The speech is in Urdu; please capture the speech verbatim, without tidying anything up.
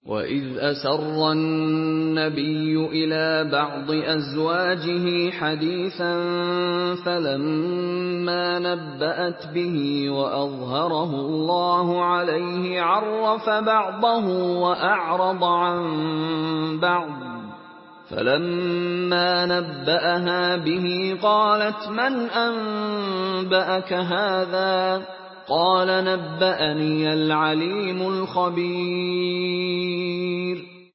وَإِذْ أَسَرَّ النَّبِيُّ إِلَىٰ بَعْضِ أَزْوَاجِهِ حَدِيثًا فَلَمَّا نَبَّأَتْ بِهِ وَأَظْهَرَهُ اللَّهُ عَلَيْهِ عَرَّفَ بَعْضَهُ وَأَعْرَضَ عَن بَعْضٍ ۖ فَلَمَّا نَبَّأَهَا بِهِ قَالَتْ مَنْ أَنبَأَكَ هَٰذَا ۖ قَالَ نَبَّأَنِيَ الْعَلِيمُ الْخَبِيرُ